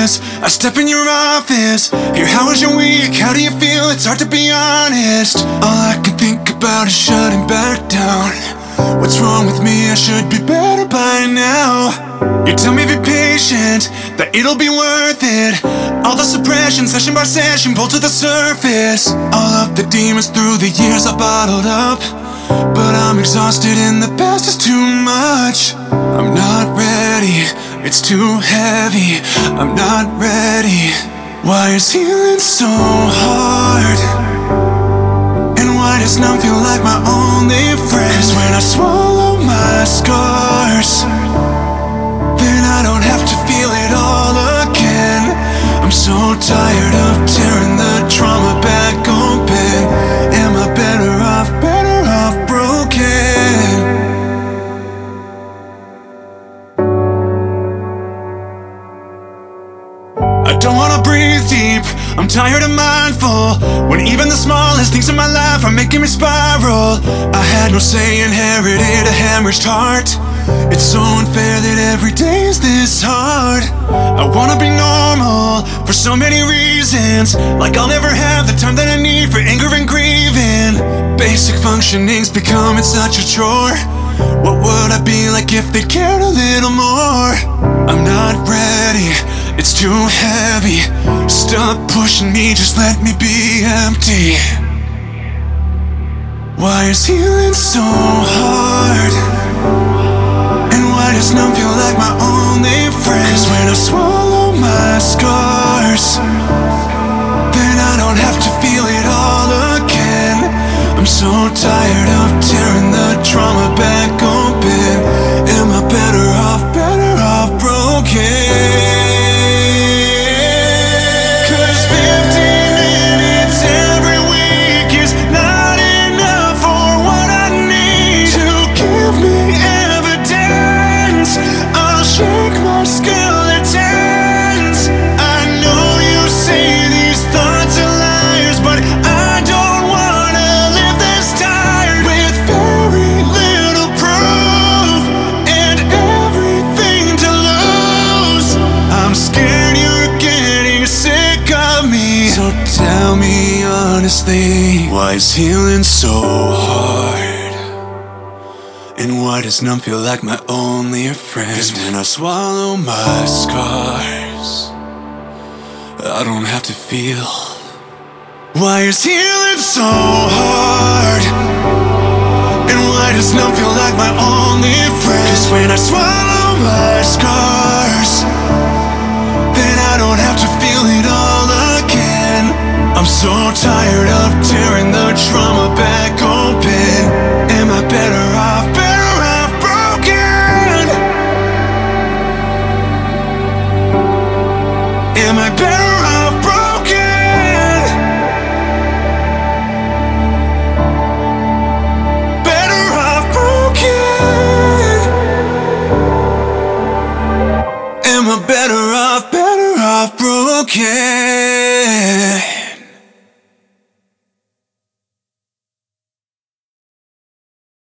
this. I step in your office. Here, how was your week? How do you feel? It's hard to be honest. All I can think about is shutting back down. What's wrong with me? I should be better by now. You tell me be patient, that it'll be worth it. All the suppression, session by session, pulled to the surface. All of the demons through the years I bottled up, but I'm exhausted and the past is too much. I'm not ready, it's too heavy. I'm not ready. Why is healing so hard? And why does numb feel like my only friend? 'Cause when I swallow my scars, then I don't have to feel it all again. I'm so tired of tearing the trauma back open. Am I better off broken? I don't wanna breathe deep, I'm tired of mindful, when even the smallest things in my life are making me spiral. I had no say, inherited a hemorrhaged heart. It's so unfair that every day is this hard. I wanna be normal for so many reasons, like I'll never have the time that I need for anger and grieving. Basic functioning's becoming such a chore. What would I be like if they cared a little more? I'm not ready, it's too heavy. Stop pushing me, just let me be empty. Why is healing so hard? And why does numb feel like my only friend? 'Cause when I swallow my scars, then I don't have to feel it all again. I'm so tired of tearing the trauma back open. Am I better off broken? 'Cause 15 minutes every week is not enough for what I need. To give me evidence, I'll shake my skeletons. I know you say these thoughts are liars, but I don't wanna live this tired with very little proof and everything to lose. I'm scared you're getting sick of me. So tell me honestly, why is healing so hard? And why does numb feel like my only friend? 'Cause when I swallow my scars, I don't have to feel. Why is healing so hard? And why does numb feel like my only friend? 'Cause when I swallow my scars, then I don't have to feel it all again. I'm so tired of tearing the trauma back open. Am I better off broken? Am I better off broken? Better off broken? Am I better off broken?